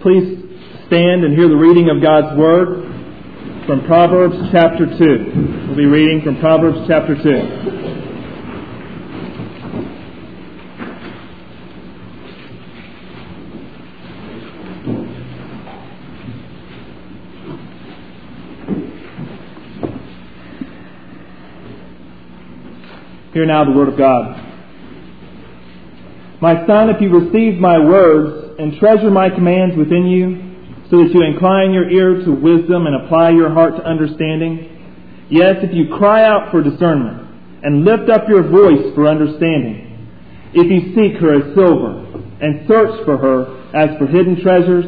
please stand and hear the reading of God's Word from Proverbs chapter 2. We'll be reading from Proverbs chapter 2. Hear now the Word of God. My son, if you receive my words and treasure my commands within you, so that you incline your ear to wisdom and apply your heart to understanding, yes, if you cry out for discernment and lift up your voice for understanding, if you seek her as silver and search for her as for hidden treasures,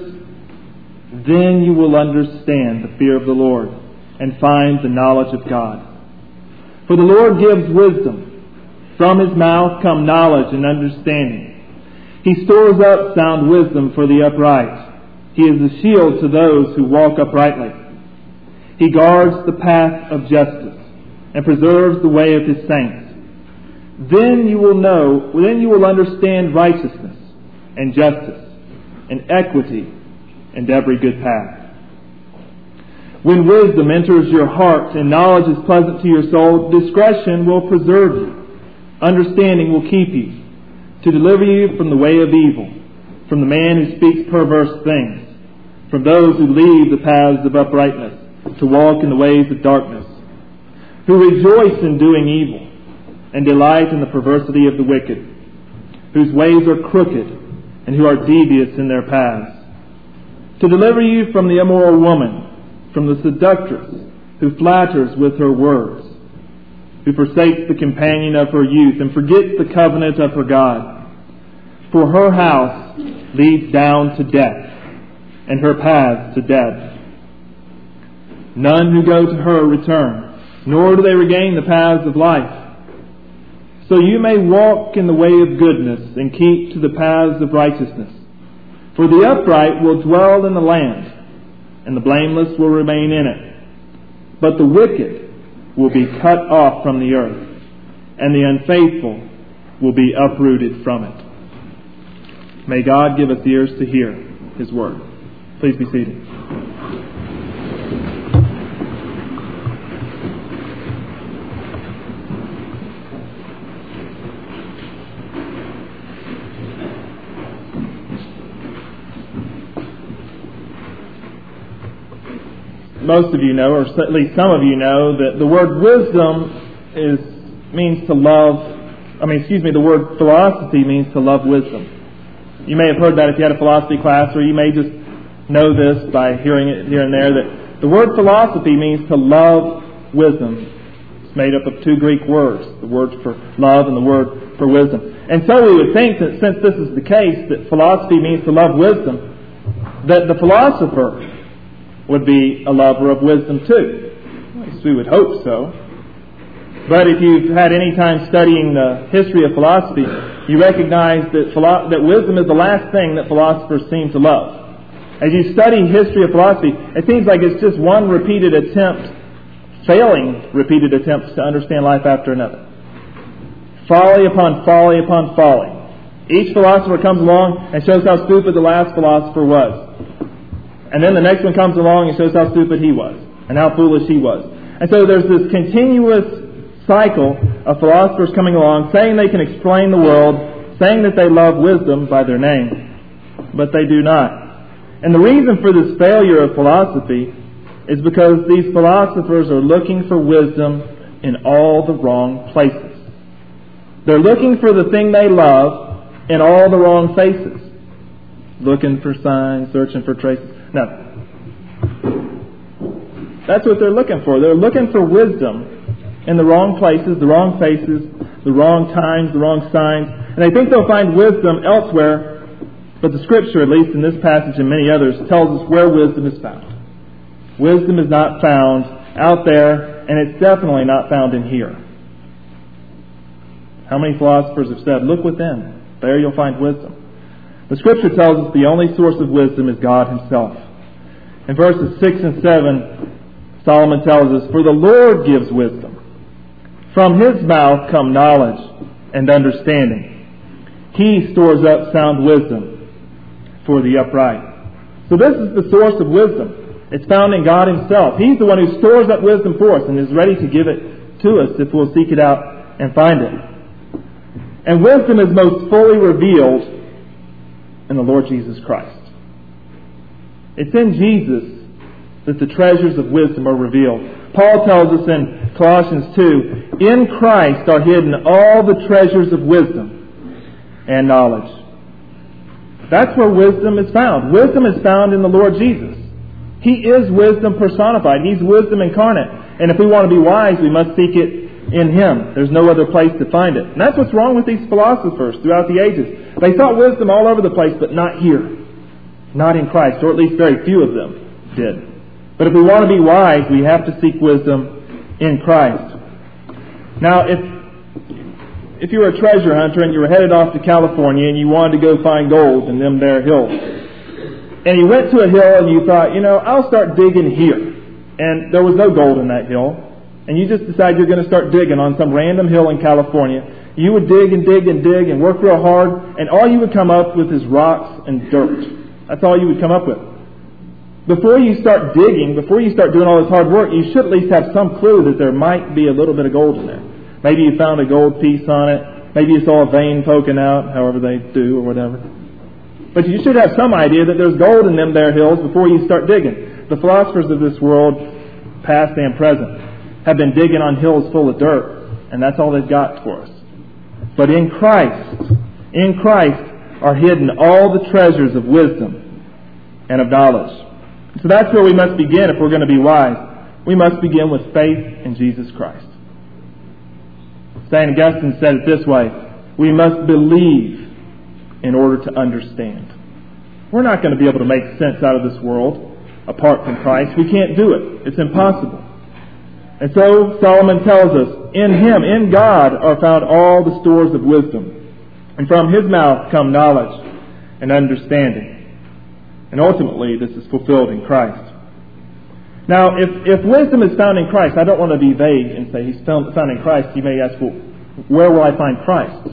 then you will understand the fear of the Lord and find the knowledge of God. For the Lord gives wisdom. From his mouth come knowledge and understanding. He stores up sound wisdom for the upright. He is a shield to those who walk uprightly. He guards the path of justice and preserves the way of his saints. Then you will understand righteousness and justice and equity and every good path. When wisdom enters your heart and knowledge is pleasant to your soul, discretion will preserve you. Understanding will keep you, to deliver you from the way of evil, from the man who speaks perverse things, from those who leave the paths of uprightness, to walk in the ways of darkness, who rejoice in doing evil, and delight in the perversity of the wicked, whose ways are crooked, and who are devious in their paths, to deliver you from the immoral woman, from the seductress, who flatters with her words, who forsakes the companion of her youth and forgets the covenant of her God. For her house leads down to death, and her paths to death. None who go to her return, nor do they regain the paths of life. So you may walk in the way of goodness and keep to the paths of righteousness. For the upright will dwell in the land, and the blameless will remain in it. But the wicked will be cut off from the earth, and the unfaithful will be uprooted from it. May God give us ears to hear His word. Please be seated. Most of you know, or at least some of you know, that the word wisdom means to love. The word philosophy means to love wisdom. You may have heard that if you had a philosophy class, or you may just know this by hearing it here and there, that the word philosophy means to love wisdom. It's made up of two Greek words, the word for love and the word for wisdom. And so we would think that since this is the case, that philosophy means to love wisdom, that the philosopher would be a lover of wisdom too. At least we would hope so. But if you've had any time studying the history of philosophy, you recognize that wisdom is the last thing that philosophers seem to love. As you study history of philosophy, it seems like it's just one failing repeated attempts to understand life after another. Folly upon folly upon folly. Each philosopher comes along and shows how stupid the last philosopher was. And then the next one comes along and shows how stupid he was and how foolish he was. And so there's this continuous cycle of philosophers coming along saying they can explain the world, saying that they love wisdom by their name, but they do not. And the reason for this failure of philosophy is because these philosophers are looking for wisdom in all the wrong places. They're looking for the thing they love in all the wrong places. Looking for signs, searching for traces. No. That's what they're looking for. They're looking for wisdom in the wrong places, the wrong faces, the wrong times, the wrong signs. And they think they'll find wisdom elsewhere, but the Scripture, at least in this passage and many others, tells us where wisdom is found. Wisdom is not found out there, and it's definitely not found in here. How many philosophers have said, look within, there you'll find wisdom. The Scripture tells us the only source of wisdom is God Himself. In verses 6 and 7, Solomon tells us, for the Lord gives wisdom. From His mouth come knowledge and understanding. He stores up sound wisdom for the upright. So this is the source of wisdom. It's found in God Himself. He's the one who stores up wisdom for us and is ready to give it to us if we'll seek it out and find it. And wisdom is most fully revealed in the Lord Jesus Christ. It's in Jesus that the treasures of wisdom are revealed. Paul tells us in Colossians 2, in Christ are hidden all the treasures of wisdom and knowledge. That's where wisdom is found. Wisdom is found in the Lord Jesus. He is wisdom personified. He's wisdom incarnate. And if we want to be wise, we must seek it in Him. There's no other place to find it. And that's what's wrong with these philosophers throughout the ages. They sought wisdom all over the place, but not here. Not in Christ, or at least very few of them did. But if we want to be wise, we have to seek wisdom in Christ. Now, if you were a treasure hunter and you were headed off to California and you wanted to go find gold in them there hills, and you went to a hill and you thought, I'll start digging here. And there was no gold in that hill. And you just decide you're going to start digging on some random hill in California. You would dig and dig and dig and work real hard, and all you would come up with is rocks and dirt. That's all you would come up with. Before you start digging, before you start doing all this hard work, you should at least have some clue that there might be a little bit of gold in there. Maybe you found a gold piece on it. Maybe you saw a vein poking out, however they do or whatever. But you should have some idea that there's gold in them there hills before you start digging. The philosophers of this world, past and present, have been digging on hills full of dirt, and that's all they've got for us. But in Christ are hidden all the treasures of wisdom and of knowledge. So that's where we must begin if we're going to be wise. We must begin with faith in Jesus Christ. St. Augustine said it this way: we must believe in order to understand. We're not going to be able to make sense out of this world apart from Christ. We can't do it. It's impossible. And so Solomon tells us, in Him, in God, are found all the stores of wisdom. And from His mouth come knowledge and understanding. And ultimately, this is fulfilled in Christ. Now, if wisdom is found in Christ, I don't want to be vague and say He's found in Christ. You may ask, well, where will I find Christ?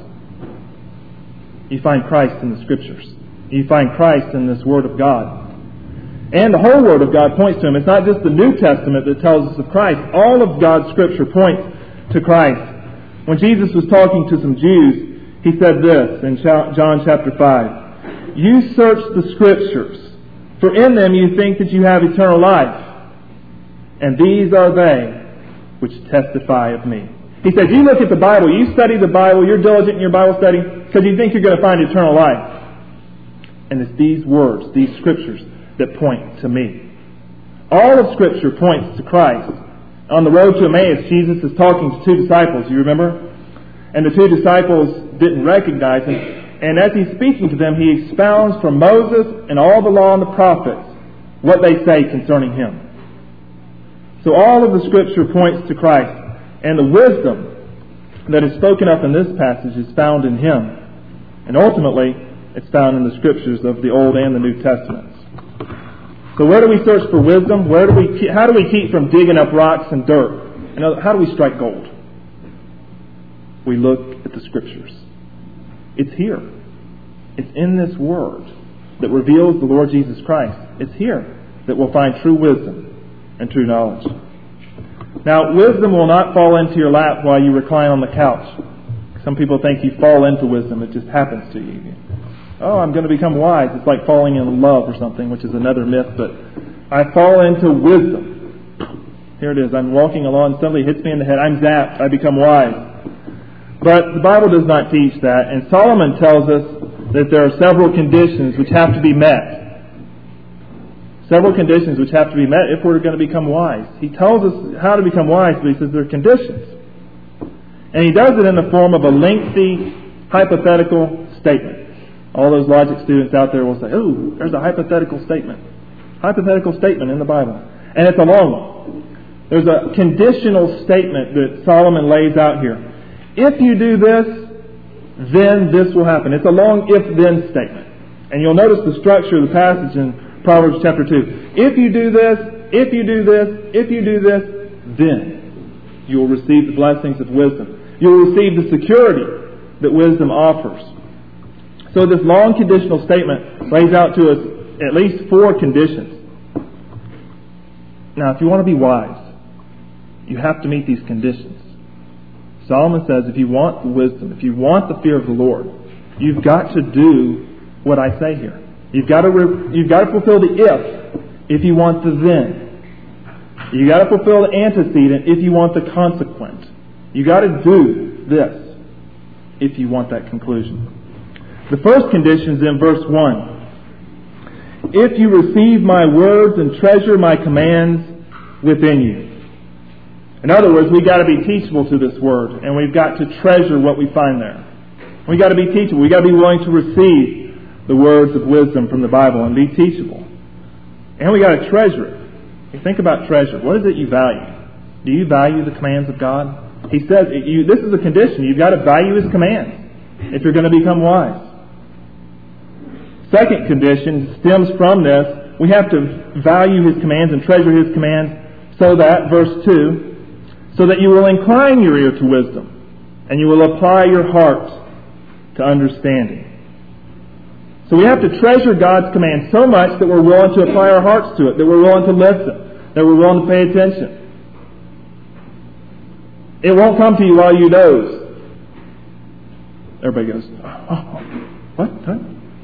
You find Christ in the Scriptures. You find Christ in this Word of God. And the whole Word of God points to Him. It's not just the New Testament that tells us of Christ. All of God's Scripture points to Christ. When Jesus was talking to some Jews, He said this in John chapter 5. You search the Scriptures, for in them you think that you have eternal life. And these are they which testify of me. He said, you look at the Bible, you study the Bible, you're diligent in your Bible study, because you think you're going to find eternal life. And it's these words, these Scriptures, that point to me. All of Scripture points to Christ. On the road to Emmaus, Jesus is talking to two disciples, you remember? And the two disciples didn't recognize Him. And as He's speaking to them, He expounds from Moses and all the law and the prophets what they say concerning Him. So all of the Scripture points to Christ. And the wisdom that is spoken of in this passage is found in Him. And ultimately, it's found in the Scriptures of the Old and the New Testaments. So where do we search for wisdom? How do we keep from digging up rocks and dirt? How do we strike gold? We look at the Scriptures. It's here. It's in this Word that reveals the Lord Jesus Christ. It's here that we'll find true wisdom and true knowledge. Now, wisdom will not fall into your lap while you recline on the couch. Some people think you fall into wisdom. It just happens to you. Oh, I'm going to become wise. It's like falling in love or something, which is another myth. But I fall into wisdom. Here it is. I'm walking along. Somebody hits me in the head. I'm zapped. I become wise. But the Bible does not teach that. And Solomon tells us that there are several conditions which have to be met. Several conditions which have to be met if we're going to become wise. He tells us how to become wise, but he says there are conditions. And he does it in the form of a lengthy hypothetical statement. All those logic students out there will say, oh, there's a hypothetical statement. Hypothetical statement in the Bible. And it's a long one. There's a conditional statement that Solomon lays out here. If you do this, then this will happen. It's a long if-then statement. And you'll notice the structure of the passage in Proverbs chapter 2. If you do this, if you do this, if you do this, then you will receive the blessings of wisdom. You will receive the security that wisdom offers. So this long conditional statement lays out to us at least 4 conditions. Now, if you want to be wise, you have to meet these conditions. Solomon says if you want wisdom, if you want the fear of the Lord, you've got to do what I say here. You've got to fulfill the if you want the then. You've got to fulfill the antecedent if you want the consequent. You've got to do this if you want that conclusion. The first condition is in verse 1. If you receive my words and treasure my commands within you. In other words, we've got to be teachable to this word, and we've got to treasure what we find there. We've got to be teachable. We've got to be willing to receive the words of wisdom from the Bible and be teachable. And we've got to treasure it. You think about treasure. What is it you value? Do you value the commands of God? He says, this is a condition. You've got to value His commands if you're going to become wise. Second condition stems from this. We have to value His commands and treasure His commands so that, verse 2, so that you will incline your ear to wisdom and you will apply your heart to understanding. So we have to treasure God's commands so much that we're willing to apply our hearts to it, that we're willing to listen, that we're willing to pay attention. It won't come to you while you doze. Everybody goes, what? Huh?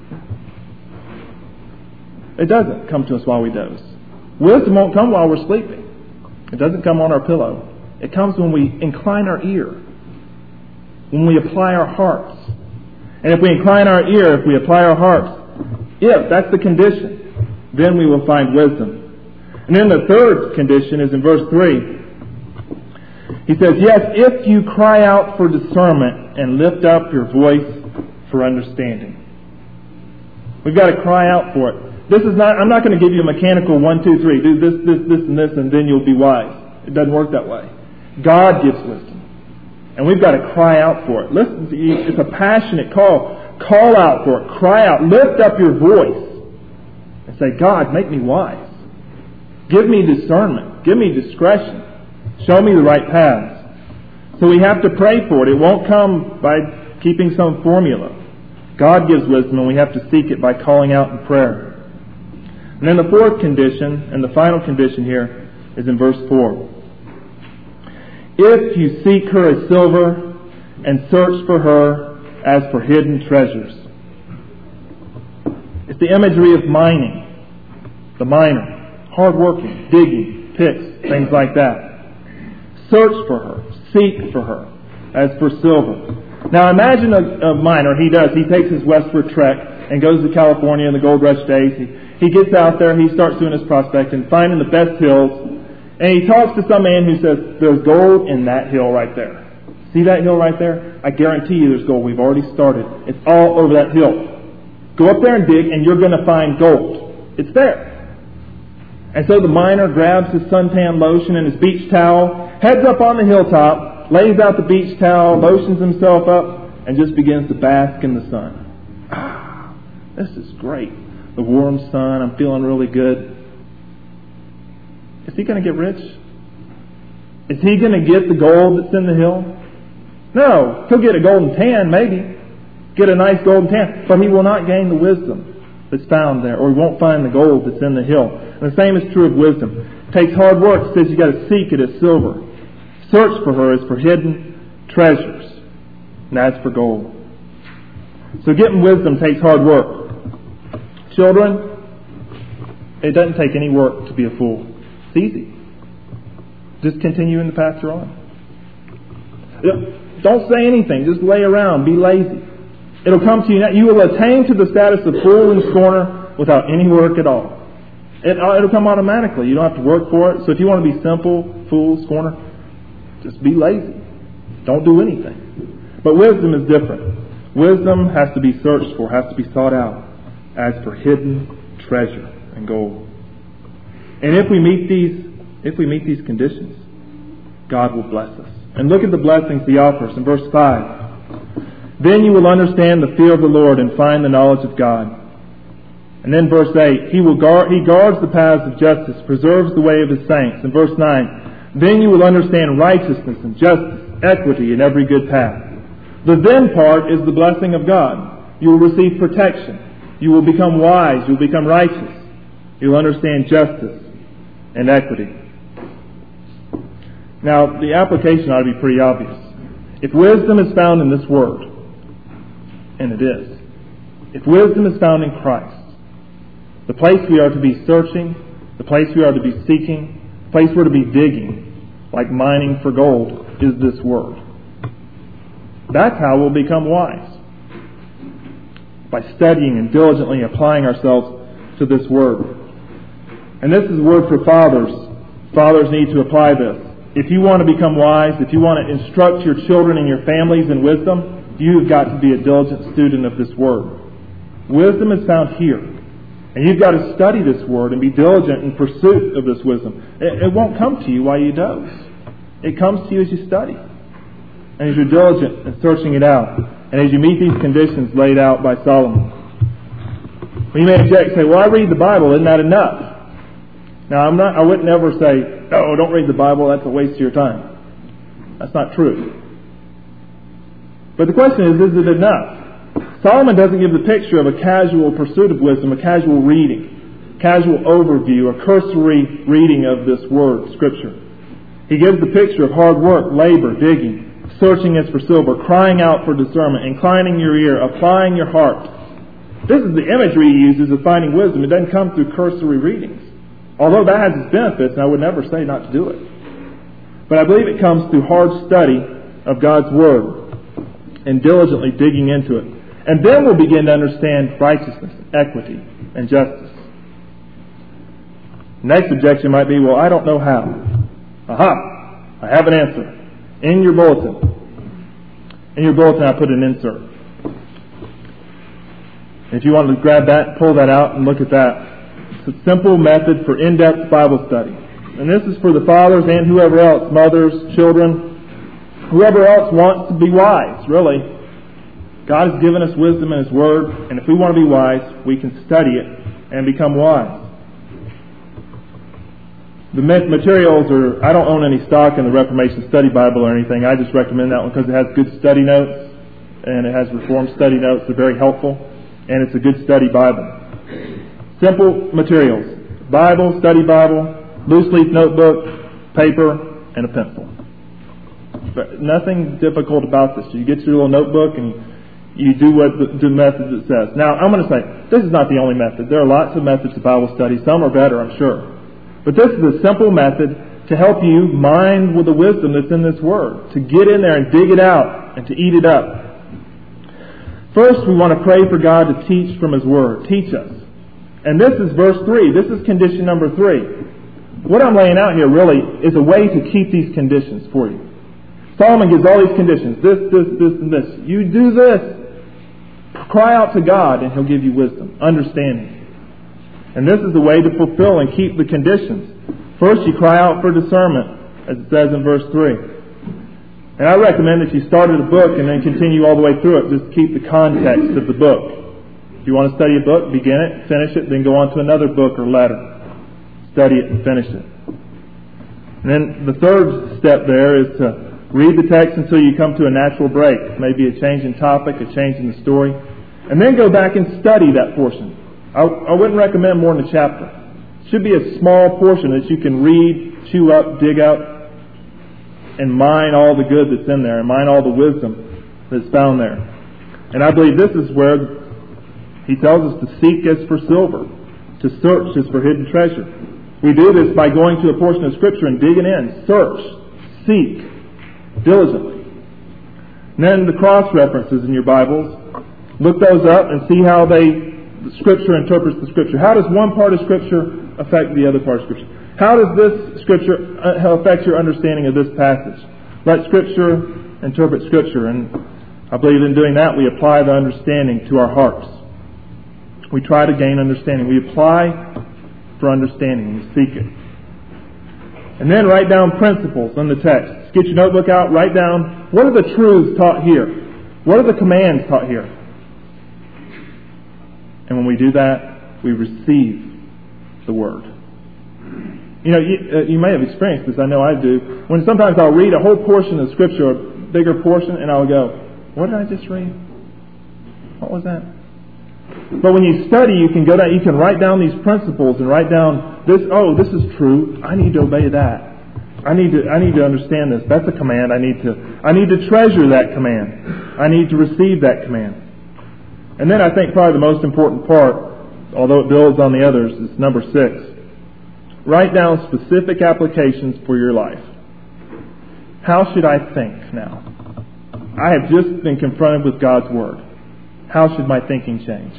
It doesn't come to us while we doze. Wisdom won't come while we're sleeping. It doesn't come on our pillow. It comes when we incline our ear, when we apply our hearts. And if we incline our ear, if we apply our hearts, if that's the condition, then we will find wisdom. And then the third condition is in verse 3. He says, yes, if you cry out for discernment and lift up your voice for understanding. We've got to cry out for it. I'm not going to give you a mechanical 1, 2, 3. Do this, and this, and then you'll be wise. It doesn't work that way. God gives wisdom. And we've got to cry out for it. Listen, it's a passionate call. Call out for it. Cry out. Lift up your voice and say, God, make me wise. Give me discernment. Give me discretion. Show me the right paths. So we have to pray for it. It won't come by keeping some formula. God gives wisdom, and we have to seek it by calling out in prayer. And then the fourth condition, and the final condition here, is in verse 4. If you seek her as silver and search for her as for hidden treasures. It's the imagery of mining. The miner. Hard-working, digging, picks, things like that. Search for her. Seek for her as for silver. Now imagine a miner. He takes his westward trek and goes to California in the gold rush days. He gets out there, he starts doing his prospecting, finding the best hills, and he talks to some man who says, there's gold in that hill right there. See that hill right there? I guarantee you there's gold. We've already started. It's all over that hill. Go up there and dig, and you're going to find gold. It's there. And so the miner grabs his suntan lotion and his beach towel, heads up on the hilltop, lays out the beach towel, lotions himself up, and just begins to bask in the sun. This is great. The warm sun, I'm feeling really good. Is he going to get rich? Is he going to get the gold that's in the hill? No. He'll get a golden tan, maybe. Get a nice golden tan. But he will not gain the wisdom that's found there, or he won't find the gold that's in the hill. And the same is true of wisdom. It takes hard work. It says you've got to seek it as silver. Search for her as for hidden treasures. And that's for gold. So getting wisdom takes hard work. Children, it doesn't take any work to be a fool. It's easy. Just continue in the path you're on. Don't say anything. Just lay around. Be lazy. It'll come to you. You will attain to the status of fool and scorner without any work at all. It'll come automatically. You don't have to work for it. So if you want to be simple, fool, scorner, just be lazy. Don't do anything. But wisdom is different. Wisdom has to be searched for, has to be sought out as for hidden treasure and gold. And if we meet these conditions, God will bless us. And look at the blessings He offers in verse 5. Then you will understand the fear of the Lord and find the knowledge of God. And then verse 8, He guards the paths of justice, preserves the way of His saints. And verse 9, then you will understand righteousness and justice, equity, and every good path. The then part is the blessing of God. You will receive protection. You will become wise. You will become righteous. You will understand justice and equity. Now, the application ought to be pretty obvious. If wisdom is found in this Word, and it is, if wisdom is found in Christ, the place we are to be searching, the place we are to be seeking, the place we're to be digging, like mining for gold, is this Word. That's how we'll become wise. By studying and diligently applying ourselves to this Word. And this is a word for fathers. Fathers need to apply this. If you want to become wise, if you want to instruct your children and your families in wisdom, you've got to be a diligent student of this Word. Wisdom is found here. And you've got to study this Word and be diligent in pursuit of this wisdom. It won't come to you while you doze. It comes to you as you study. And as you're diligent in searching it out. And as you meet these conditions laid out by Solomon. Well, you may object and say, well, I read the Bible, isn't that enough? Now, I wouldn't ever say, no, don't read the Bible, that's a waste of your time. That's not true. But the question is it enough? Solomon doesn't give the picture of a casual pursuit of wisdom, a casual reading, casual overview, a cursory reading of this Word, Scripture. He gives the picture of hard work, labor, digging, searching as for silver, crying out for discernment, inclining your ear, applying your heart. This is the imagery he uses of finding wisdom. It doesn't come through cursory readings. Although that has its benefits, and I would never say not to do it. But I believe it comes through hard study of God's Word and diligently digging into it. And then we'll begin to understand righteousness, equity, and justice. Next objection might be, well, I don't know how. Aha! I have an answer. In your bulletin. In your bulletin I put an insert. If you want to grab that, pull that out and look at that. It's a simple method for in-depth Bible study. And this is for the fathers and whoever else, mothers, children, whoever else wants to be wise, really. God has given us wisdom in His Word, and if we want to be wise, we can study it and become wise. The materials are, I don't own any stock in the Reformation Study Bible or anything. I just recommend that one because it has good study notes, and it has Reformed study notes. They're very helpful, and it's a good study Bible. Simple materials. Bible, study Bible, loose leaf notebook, paper, and a pencil. But nothing difficult about this. You get your little notebook and you do what the method it says. Now, I'm going to say, this is not the only method. There are lots of methods of Bible study. Some are better, I'm sure. But this is a simple method to help you mine with the wisdom that's in this Word. To get in there and dig it out and to eat it up. First, we want to pray for God to teach from His Word. Teach us. And this is verse 3. This is condition number 3. What I'm laying out here really is a way to keep these conditions for you. Solomon gives all these conditions. This, and this. You do this. Cry out to God and He'll give you wisdom, understanding. And this is the way to fulfill and keep the conditions. First, you cry out for discernment, as it says in verse 3. And I recommend that you start at a book and then continue all the way through it. Just keep the context of the book. If you want to study a book, begin it, finish it, then go on to another book or letter. Study it and finish it. And then the third step there is to read the text until you come to a natural break. Maybe a change in topic, a change in the story. And then go back and study that portion. I wouldn't recommend more than a chapter. It should be a small portion that you can read, chew up, dig up, and mine all the good that's in there, and mine all the wisdom that's found there. And I believe this is where he tells us to seek as for silver, to search as for hidden treasure. We do this by going to a portion of Scripture and digging in. Search, seek, diligently. And then the cross-references in your Bibles. Look those up and see how the Scripture interprets the Scripture. How does one part of Scripture affect the other part of Scripture? How does this Scripture affect your understanding of this passage? Let Scripture interpret Scripture. And I believe in doing that we apply the understanding to our hearts. We try to gain understanding. We apply for understanding. We seek it. And then write down principles on the text. Get your notebook out, write down, what are the truths taught here? What are the commands taught here? And when we do that, we receive the Word. You know, you may have experienced this, I know I do. When sometimes I'll read a whole portion of Scripture, a bigger portion, and I'll go, what did I just read? What was that? But when you study, you can go down, you can write down these principles and write down this. Oh, this is true. I need to obey that. I need to understand this. That's a command. I need to treasure that command. I need to receive that command. And then I think probably the most important part, although it builds on the others, is number 6. Write down specific applications for your life. How should I think now? I have just been confronted with God's Word. How should my thinking change?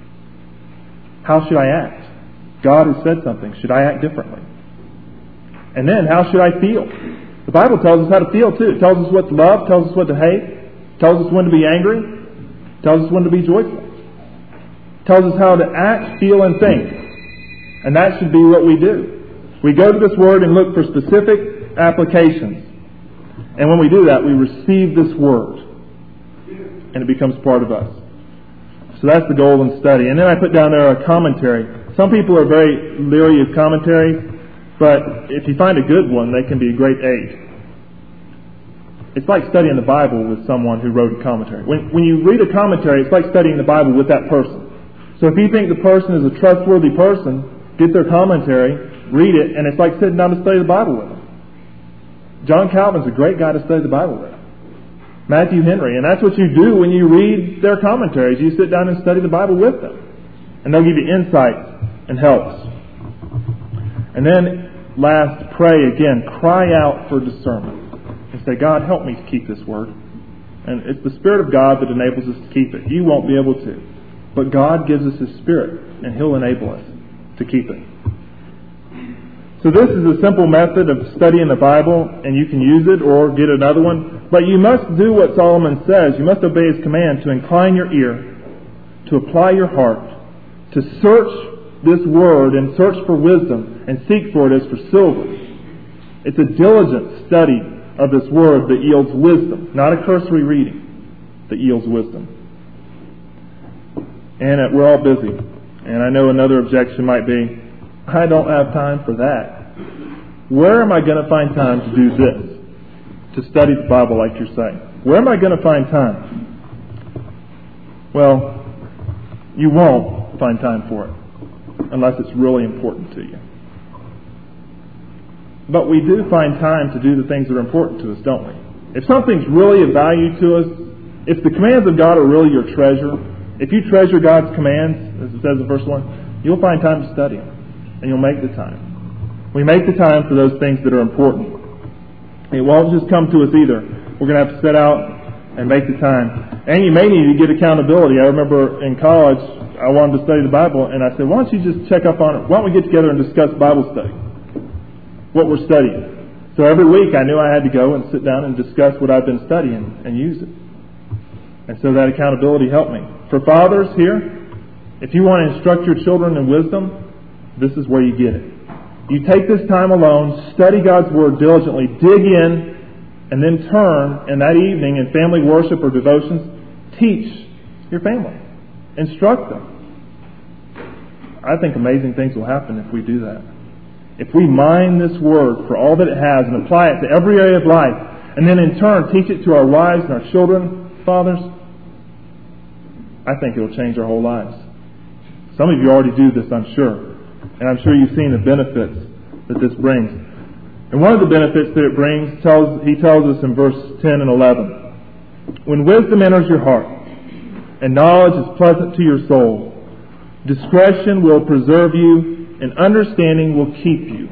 How should I act? God has said something. Should I act differently? And then, how should I feel? The Bible tells us how to feel too. It tells us what to love, tells us what to hate, tells us when to be angry, tells us when to be joyful. It tells us how to act, feel, and think. And that should be what we do. We go to this Word and look for specific applications. And when we do that, we receive this Word. And it becomes part of us. So that's the goal in study. And then I put down there a commentary. Some people are very leery of commentaries, but if you find a good one, they can be a great aid. It's like studying the Bible with someone who wrote a commentary. When you read a commentary, it's like studying the Bible with that person. So if you think the person is a trustworthy person, get their commentary, read it, and it's like sitting down to study the Bible with them. John Calvin's a great guy to study the Bible with. Matthew Henry. And that's what you do when you read their commentaries. You sit down and study the Bible with them. And they'll give you insights and helps. And then last, pray again. Cry out for discernment. And say, God, help me to keep this Word. And it's the Spirit of God that enables us to keep it. You won't be able to. But God gives us His Spirit, and He'll enable us to keep it. So this is a simple method of studying the Bible, and you can use it or get another one. But you must do what Solomon says. You must obey his command to incline your ear, to apply your heart, to search this Word and search for wisdom and seek for it as for silver. It's a diligent study of this Word that yields wisdom, not a cursory reading that yields wisdom. And we're all busy. And I know another objection might be, I don't have time for that. Where am I going to find time to do this? To study the Bible like you're saying. Where am I going to find time? Well, you won't find time for it unless it's really important to you. But we do find time to do the things that are important to us, don't we? If something's really of value to us, if the commands of God are really your treasure, if you treasure God's commands, as it says in verse 1, you'll find time to study them. And you'll make the time. We make the time for those things that are important. It won't just come to us either. We're going to have to set out and make the time. And you may need to get accountability. I remember in college, I wanted to study the Bible, and I said, why don't you just check up on it? Why don't we get together and discuss Bible study? What we're studying. So every week I knew I had to go and sit down and discuss what I've been studying and use it. And so that accountability helped me. For fathers here, if you want to instruct your children in wisdom, this is where you get it. You take this time alone, study God's Word diligently, dig in, and then turn, and that evening in family worship or devotions, teach your family. Instruct them. I think amazing things will happen if we do that. If we mine this Word for all that it has and apply it to every area of life, and then in turn teach it to our wives and our children, fathers, I think it will change our whole lives. Some of you already do this, I'm sure. And I'm sure you've seen the benefits that this brings. And one of the benefits that it brings, he tells us in verse 10 and 11. When wisdom enters your heart, and knowledge is pleasant to your soul, discretion will preserve you, and understanding will keep you.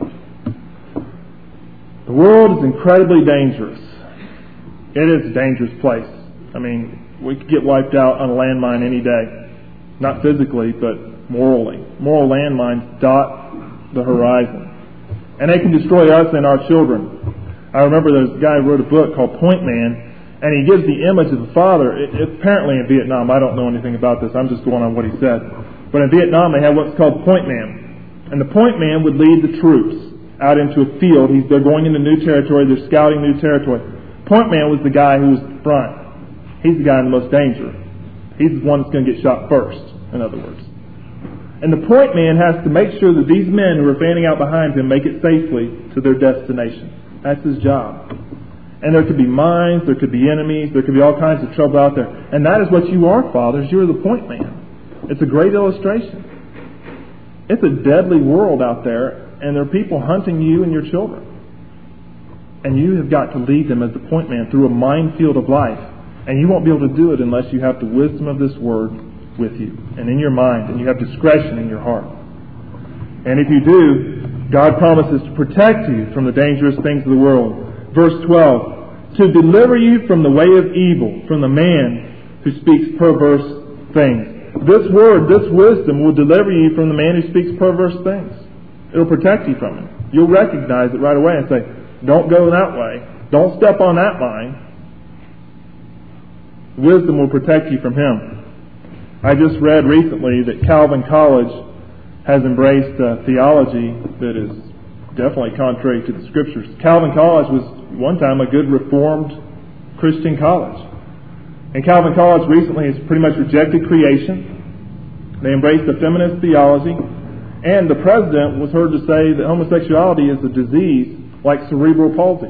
The world is incredibly dangerous. It is a dangerous place. I mean, we could get wiped out on a landmine any day. Not physically, but morally. Moral landmines dot the horizon. And they can destroy us and our children. I remember there's a guy who wrote a book called Point Man, and he gives the image of the father. Apparently in Vietnam, I don't know anything about this, I'm just going on what he said. But in Vietnam they had what's called Point Man. And the Point Man would lead the troops out into a field. They're going into new territory, they're scouting new territory. Point Man was the guy who was the front. He's the guy in the most danger. He's the one that's going to get shot first, in other words. And the point man has to make sure that these men who are fanning out behind him make it safely to their destination. That's his job. And there could be mines, there could be enemies, there could be all kinds of trouble out there. And that is what you are, fathers. You are the point man. It's a great illustration. It's a deadly world out there, and there are people hunting you and your children. And you have got to lead them as the point man through a minefield of life. And you won't be able to do it unless you have the wisdom of this Word with you and in your mind, and you have discretion in your heart. And if you do, God promises to protect you from the dangerous things of the world. Verse 12, to deliver you from the way of evil, from the man who speaks perverse things. This Word, this wisdom will deliver you from the man who speaks perverse things. It'll protect you from him. You'll recognize it right away and say, don't go that way. Don't step on that line. Wisdom will protect you from him. I just read recently that Calvin College has embraced theology that is definitely contrary to the Scriptures. Calvin College was one time a good Reformed Christian college. And Calvin College recently has pretty much rejected creation. They embraced the feminist theology. And the president was heard to say that homosexuality is a disease like cerebral palsy.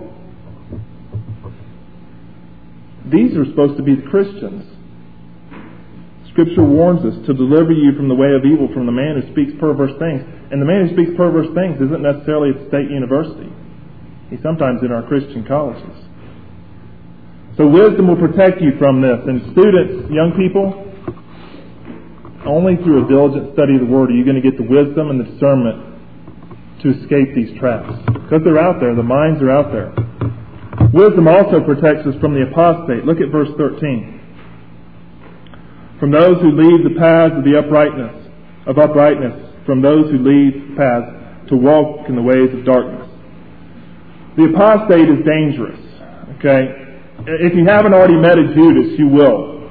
These are supposed to be the Christians. Scripture warns us to deliver you from the way of evil, from the man who speaks perverse things. And the man who speaks perverse things isn't necessarily at the state university. He's sometimes in our Christian colleges. So wisdom will protect you from this. And students, young people, only through a diligent study of the Word are you going to get the wisdom and the discernment to escape these traps. Because they're out there. The minds are out there. Wisdom also protects us from the apostate. Look at verse 13. From those who leave the paths of uprightness, from those who leave paths to walk in the ways of darkness. The apostate is dangerous. Okay? If you haven't already met a Judas, you will.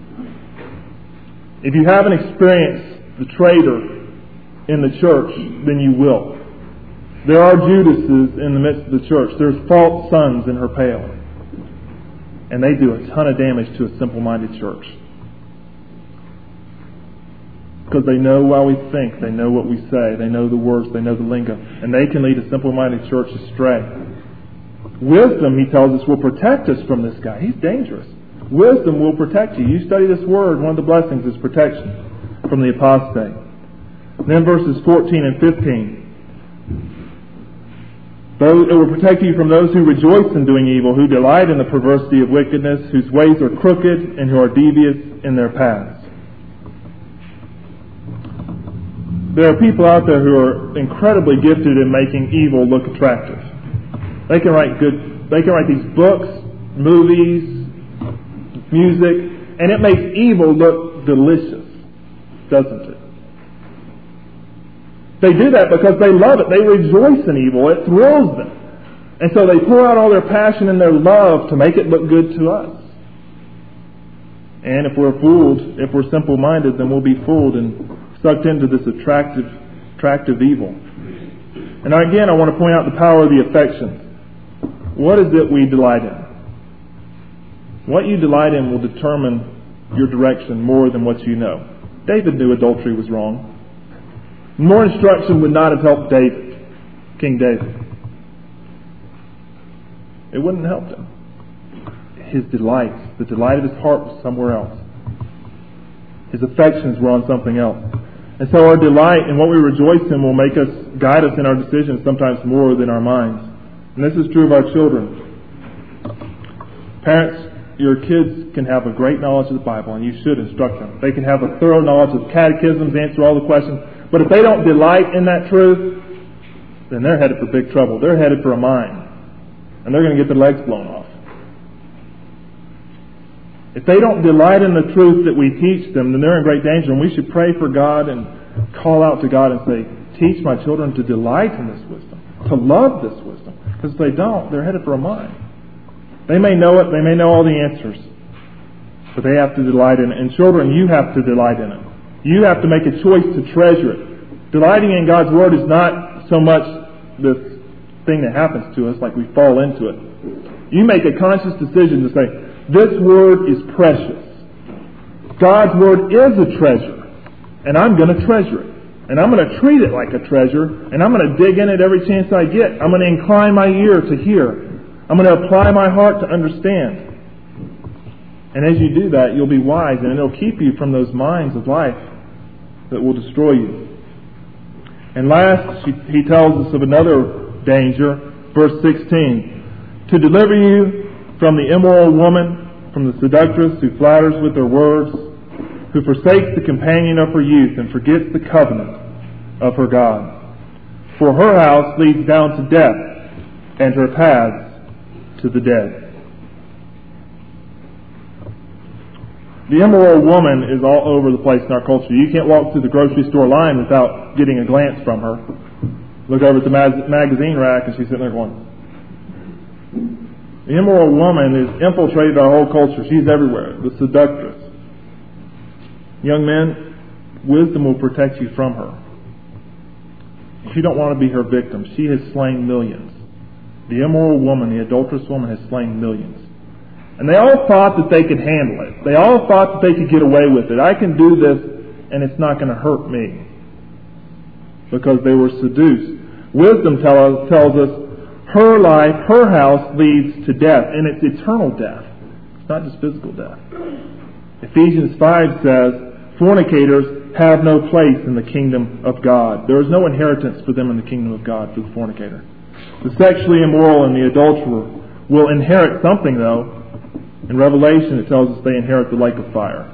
If you haven't experienced the traitor in the church, then you will. There are Judases in the midst of the church. There's false sons in her pale. And they do a ton of damage to a simple-minded church. Because they know how we think. They know what we say. They know the words. They know the lingo. And they can lead a simple-minded church astray. Wisdom, he tells us, will protect us from this guy. He's dangerous. Wisdom will protect you. You study this word, one of the blessings is protection from the apostate. Then verses 14 and 15. It will protect you from those who rejoice in doing evil, who delight in the perversity of wickedness, whose ways are crooked, and who are devious in their paths. There are people out there who are incredibly gifted in making evil look attractive. They can write these books, movies, music, and it makes evil look delicious, doesn't it? They do that because they love it. They rejoice in evil. It thrills them. And so they pour out all their passion and their love to make it look good to us. And if we're fooled, if we're simple-minded, then we'll be fooled and sucked into this attractive evil. And again, I want to point out the power of the affections. What is it we delight in? What you delight in will determine your direction more than what you know. David knew adultery was wrong. More instruction would not have helped David, King David. It wouldn't have helped him. His delights, the delight of his heart was somewhere else. His affections were on something else. And so our delight and what we rejoice in will make us, guide us in our decisions sometimes more than our minds. And this is true of our children. Parents, your kids can have a great knowledge of the Bible, and you should instruct them. They can have a thorough knowledge of catechisms, answer all the questions. But if they don't delight in that truth, then they're headed for big trouble. They're headed for a mine. And they're going to get their legs blown off. If they don't delight in the truth that we teach them, then they're in great danger. And we should pray for God and call out to God and say, teach my children to delight in this wisdom, to love this wisdom. Because if they don't, they're headed for a mine. They may know it, they may know all the answers, but they have to delight in it. And children, you have to delight in it. You have to make a choice to treasure it. Delighting in God's Word is not so much this thing that happens to us, like we fall into it. You make a conscious decision to say, this Word is precious. God's Word is a treasure, and I'm going to treasure it. And I'm going to treat it like a treasure, and I'm going to dig in it every chance I get. I'm going to incline my ear to hear. I'm going to apply my heart to understand. And as you do that, you'll be wise, and it'll keep you from those mines of life that will destroy you. And last, he tells us of another danger, verse 16, to deliver you from the immoral woman, from the seductress who flatters with her words, who forsakes the companion of her youth and forgets the covenant of her God. For her house leads down to death, and her paths to the dead. The immoral woman is all over the place in our culture. You can't walk through the grocery store line without getting a glance from her. Look over at the magazine rack and she's sitting there going. The immoral woman is infiltrated our whole culture. She's everywhere. The seductress. Young men, wisdom will protect you from her. If you don't want to be her victim, she has slain millions. The immoral woman, the adulterous woman, has slain millions. And they all thought that they could handle it. They all thought that they could get away with it. I can do this and it's not going to hurt me. Because they were seduced. Wisdom tells us her life, her house leads to death. And it's eternal death. It's not just physical death. Ephesians 5 says, fornicators have no place in the kingdom of God. There is no inheritance for them in the kingdom of God for the fornicator. The sexually immoral and the adulterer will inherit something, though. In Revelation, it tells us they inherit the lake of fire.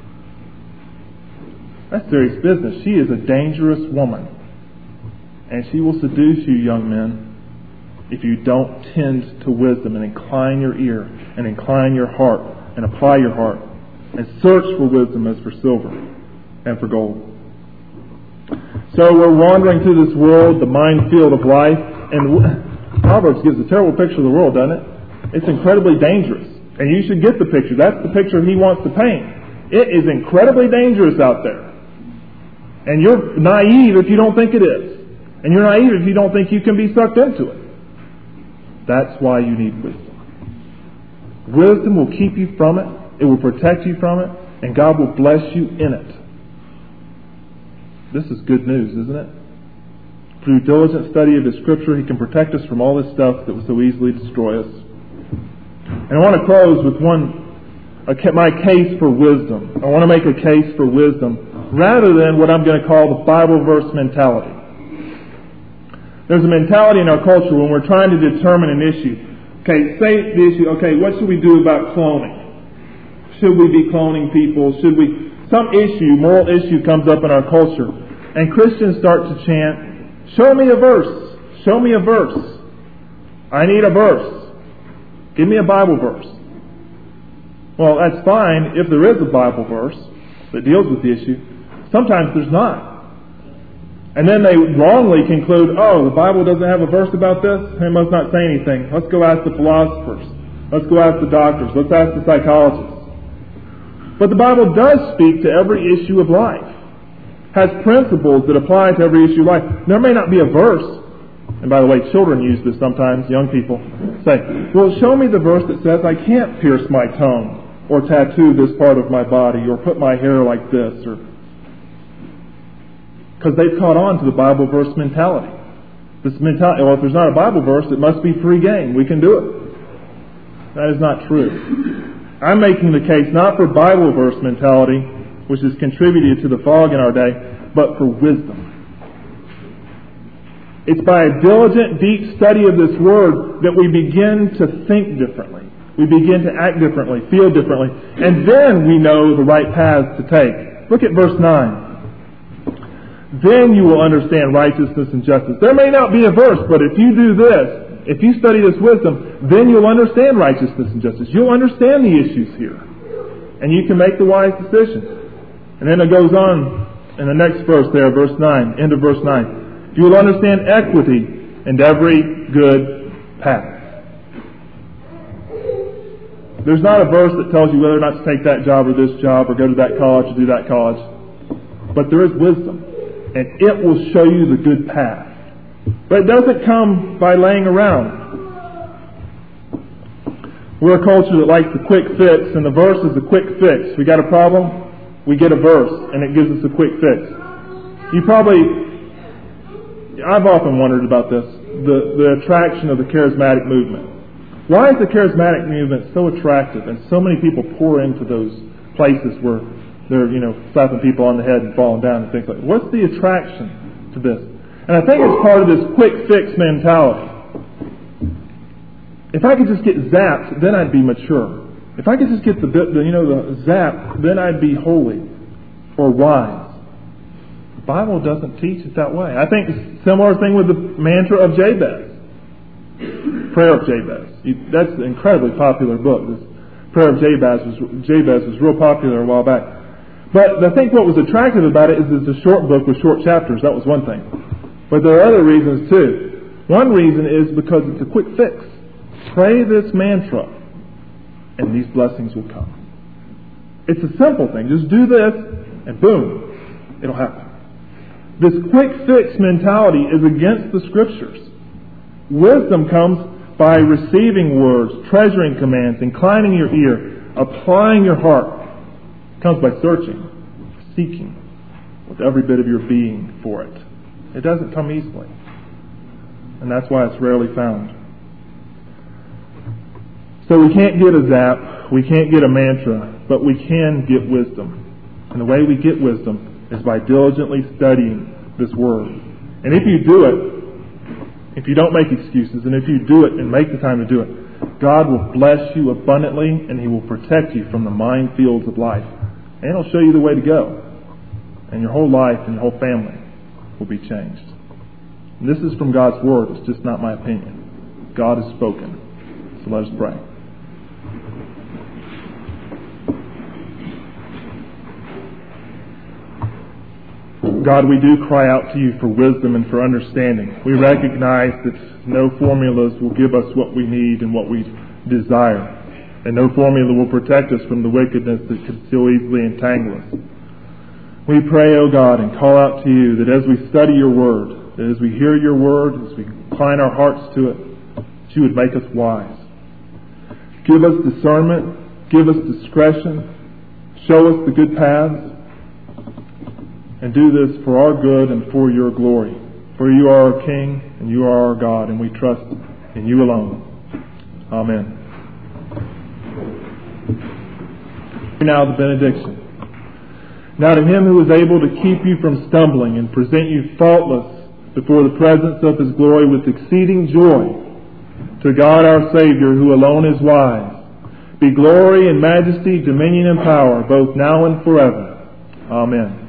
That's serious business. She is a dangerous woman. And she will seduce you, young men, if you don't tend to wisdom and incline your ear and incline your heart and apply your heart and search for wisdom as for silver and for gold. So we're wandering through this world, the minefield of life, and Proverbs gives a terrible picture of the world, doesn't it? It's incredibly dangerous. And you should get the picture. That's the picture he wants to paint. It is incredibly dangerous out there. And you're naive if you don't think it is. And you're naive if you don't think you can be sucked into it. That's why you need wisdom. Wisdom will keep you from it. It will protect you from it. And God will bless you in it. This is good news, isn't it? Through diligent study of the Scripture, He can protect us from all this stuff that would so easily destroy us. And I want to close with my case for wisdom. I want to make a case for wisdom rather than what I'm going to call the Bible verse mentality. There's a mentality in our culture when we're trying to determine an issue. Okay, say the issue, okay, what should we do about cloning? Should we be cloning people? Some issue, moral issue comes up in our culture. And Christians start to chant, show me a verse. Show me a verse. I need a verse. Give me a Bible verse. Well, that's fine if there is a Bible verse that deals with the issue. Sometimes there's not. And then they wrongly conclude, oh, the Bible doesn't have a verse about this? It must not say anything. Let's go ask the philosophers. Let's go ask the doctors. Let's ask the psychologists. But the Bible does speak to every issue of life. Has principles that apply to every issue of life. There may not be a verse. And by the way, children use this sometimes, young people say, well, show me the verse that says I can't pierce my tongue or tattoo this part of my body or put my hair like this. Because they've caught on to the Bible verse mentality. This mentality, well, if there's not a Bible verse, it must be free game. We can do it. That is not true. I'm making the case not for Bible verse mentality, which has contributed to the fog in our day, but for wisdom. It's by a diligent, deep study of this Word that we begin to think differently. We begin to act differently, feel differently. And then we know the right paths to take. Look at verse 9. Then you will understand righteousness and justice. There may not be a verse, but if you do this, if you study this wisdom, then you'll understand righteousness and justice. You'll understand the issues here. And you can make the wise decisions. And then it goes on in the next verse there, verse 9, end of verse 9. You will understand equity and every good path. There's not a verse that tells you whether or not to take that job or this job or go to that college or do that college. But there is wisdom. And it will show you the good path. But it doesn't come by laying around. We're a culture that likes the quick fix, and the verse is a quick fix. We got a problem, we get a verse, and it gives us a quick fix. I've often wondered about this, the attraction of the charismatic movement. Why is the charismatic movement so attractive and so many people pour into those places where they're, slapping people on the head and falling down and things like that. What's the attraction to this? And I think it's part of this quick fix mentality. If I could just get zapped, then I'd be mature. If I could just get the zap, then I'd be holy or wise. The Bible doesn't teach it that way. I think it's a similar thing with the mantra of Jabez. Prayer of Jabez. That's an incredibly popular book. This Prayer of Jabez was real popular a while back. But I think what was attractive about it is it's a short book with short chapters. That was one thing. But there are other reasons too. One reason is because it's a quick fix. Pray this mantra and these blessings will come. It's a simple thing. Just do this and boom, it'll happen. This quick fix mentality is against the Scriptures. Wisdom comes by receiving words, treasuring commands, inclining your ear, applying your heart. It comes by searching, seeking with every bit of your being for it. It doesn't come easily. And that's why it's rarely found. So we can't get a zap, we can't get a mantra, but we can get wisdom. And the way we get wisdom is by diligently studying this Word. And if you do it, if you don't make excuses, and if you do it and make the time to do it, God will bless you abundantly and He will protect you from the minefields of life. And He'll show you the way to go. And your whole life and your whole family will be changed. And this is from God's Word. It's just not my opinion. God has spoken. So let us pray. God, we do cry out to you for wisdom and for understanding. We recognize that no formulas will give us what we need and what we desire. And no formula will protect us from the wickedness that could so easily entangle us. We pray, O God, and call out to you that as we study your Word, that as we hear your Word, as we incline our hearts to it, that you would make us wise. Give us discernment, give us discretion, show us the good paths, and do this for our good and for your glory. For you are our King and you are our God, and we trust in you alone. Amen. Now the benediction. Now to Him who is able to keep you from stumbling and present you faultless before the presence of His glory with exceeding joy, to God our Savior, who alone is wise, be glory and majesty, dominion and power, both now and forever. Amen.